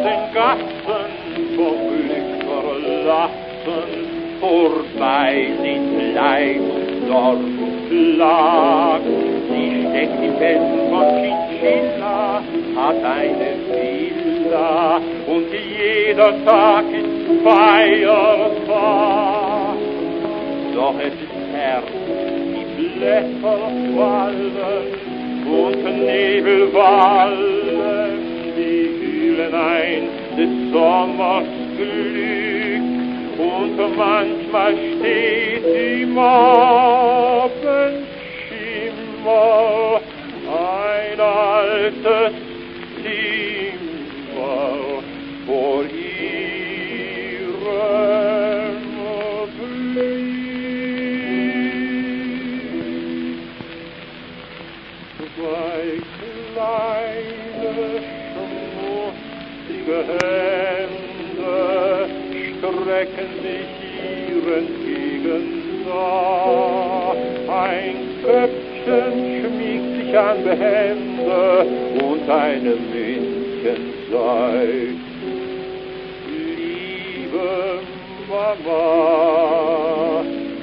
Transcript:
den Gassen vom Glück verlassen, vorbei sind Leid und Sorg und Plag. Sie steckt im Bett von Chinchilla, hat eine Villa und jeder Tag ist Feiertag. Doch es ist Herbst, die Blätter fallen und Nebel wallen, die hüllen ein des Sommers Glück, und manchmal steht im Abendschimmer ein altes Zimmer vor ihrem Blick. Zwei kleine, schmutzige Hände strecken sich ihr entgegensah. Ein Köpfchen schmiegt sich an Behände und eine Mündchen sagt: Liebe Mama,